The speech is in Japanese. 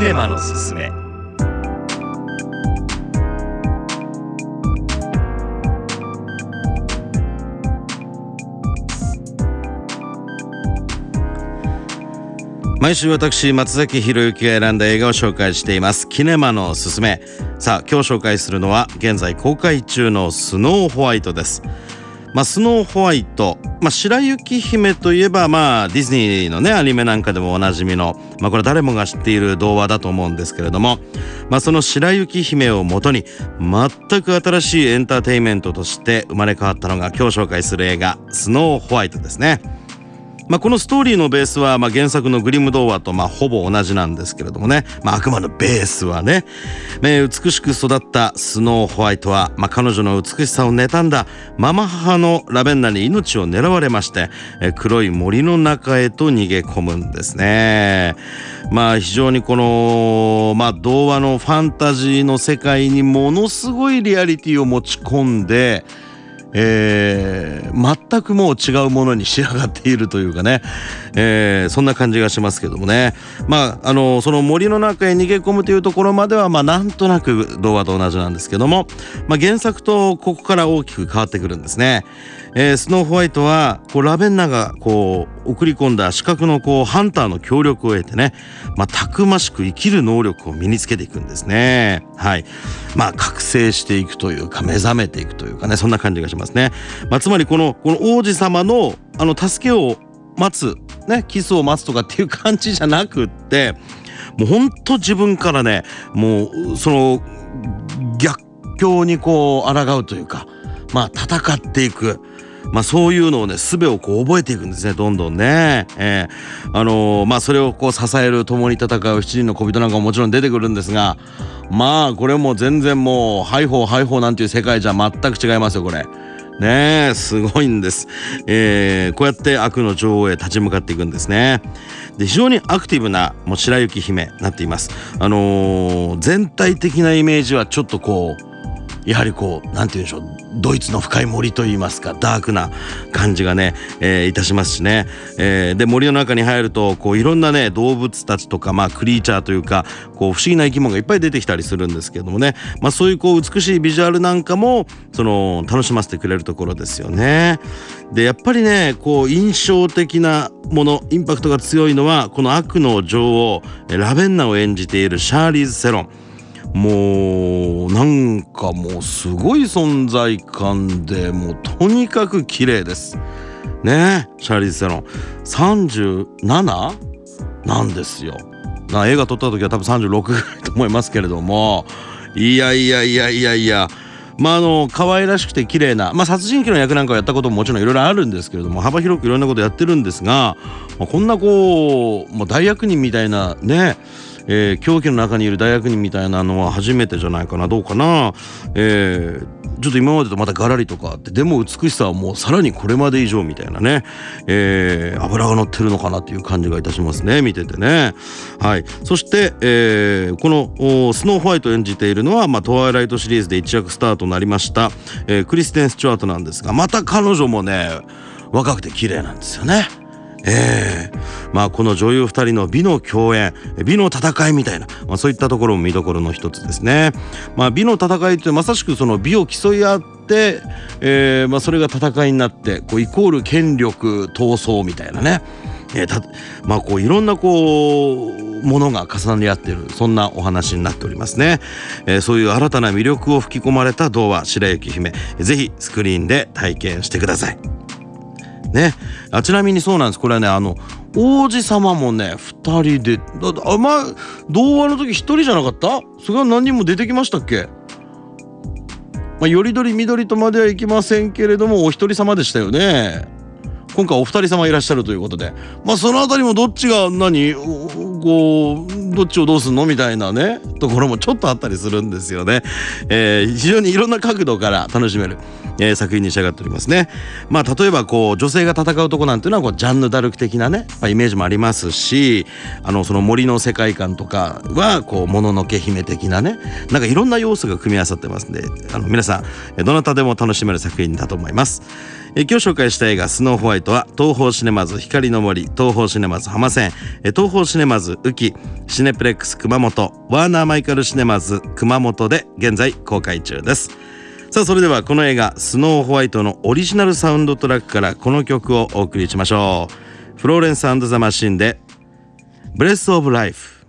キネマのすすめ。 毎週私松崎博之が選んだ映画を紹介していますキネマのすすめ。さあ今日紹介するのは現在公開中のスノーホワイトです。スノーホワイト、白雪姫といえばディズニーのねアニメなんかでもおなじみの、これ誰もが知っている童話だと思うんですけれども、その白雪姫をもとに全く新しいエンターテインメントとして生まれ変わったのが今日紹介する映画スノーホワイトですね。このストーリーのベースは原作のグリム童話とほぼ同じなんですけれどもね、あくまでベースはね、美しく育ったスノーホワイトは、彼女の美しさを妬んだママ母のラベンナに命を狙われまして、黒い森の中へと逃げ込むんですね。非常にこの、童話のファンタジーの世界にものすごいリアリティを持ち込んで、全くもう違うものに仕上がっているというかね、そんな感じがしますけどもね。その森の中へ逃げ込むというところまではなんとなく童話と同じなんですけども、原作とここから大きく変わってくるんですね。スノーホワイトはラベンナが送り込んだ視覚のハンターの協力を得てね、たくましく生きる能力を身につけていくんですね。覚醒していくというか目覚めていくというかね、そんな感じがしますね。つまりこの王子様の助けを待つね、キスを待つとかっていう感じじゃなくって、もう本当自分からね、もうその逆境に抗うというか、戦っていく、そういうのをね、術を覚えていくんですね、どんどんね。それを支える共に戦う七人の小人なんかももちろん出てくるんですが、これも全然もうハイホーなんていう世界じゃ全く違いますよ、これね。すごいんです。こうやって悪の女王へ立ち向かっていくんですね。で、非常にアクティブな白雪姫になっています。全体的なイメージはちょっとやはりなんて言うんでしょう、ドイツの深い森といいますか、ダークな感じがね、いたしますしね。で、森の中に入るといろんなね動物たちとかクリーチャーというか不思議な生き物がいっぱい出てきたりするんですけどもね、そういう美しいビジュアルなんかも楽しませてくれるところですよね。で、やっぱりね印象的なもの、インパクトが強いのはこの悪の女王ラベンナを演じているシャーリーズ・セロン。もうなんかもうすごい存在感で、もうとにかく綺麗ですね。シャーリーズ・セロン37なんですよ。映画撮った時は多分36ぐらいと思いますけれども、いや可愛らしくて綺麗な、殺人鬼の役なんかをやったことももちろんいろいろあるんですけれども、幅広くいろんなことやってるんですが、こんなもう大悪人みたいなね、狂気の中にいる大悪人みたいなのは初めてじゃないかな。どうかな。ちょっと今までとまたガラリとかあって、でも美しさはもうさらにこれまで以上みたいなね、脂が乗ってるのかなっていう感じがいたしますね、見ててね。そして、このスノーホワイトを演じているのは、トワイライトシリーズで一躍スターとなりました、クリステン・スチュワートなんですが、また彼女もね若くて綺麗なんですよね。この女優2人の美の共演、美の戦いみたいな、そういったところも見どころの一つですね。美の戦いってまさしくその美を競い合って、それが戦いになってイコール権力闘争みたいなね、いろんなものが重なり合っている、そんなお話になっておりますね。そういう新たな魅力を吹き込まれた童話白雪姫、ぜひスクリーンで体験してくださいね。ちなみにそうなんです。これはね王子様もね2人で童話の時1人じゃなかった？それは何人も出てきましたっけ？よりどりみどりとまではいきませんけれども、お一人様でしたよね。今回お二人様いらっしゃるということで、そのあたりもどっちがどっちをどうすんのみたいなねところもちょっとあったりするんですよね。非常にいろんな角度から楽しめる、作品に仕上がっておりますね。例えば女性が戦うとこなんていうのはジャンヌ・ダルク的なね、イメージもありますし、その森の世界観とかはもののけ姫的なね、なんかいろんな要素が組み合わさってますんで、皆さんどなたでも楽しめる作品だと思います。 今日紹介した映画スノーホワイトは東宝シネマズ光の森、東宝シネマズ浜線、東宝シネマズ宇城、シネプレックス熊本、ワーナーマイカルシネマズ熊本で現在公開中です。さあそれではこの映画スノーホワイトのオリジナルサウンドトラックからこの曲をお送りしましょう。フローレンス&ザ・マシンでブレスオブライフ。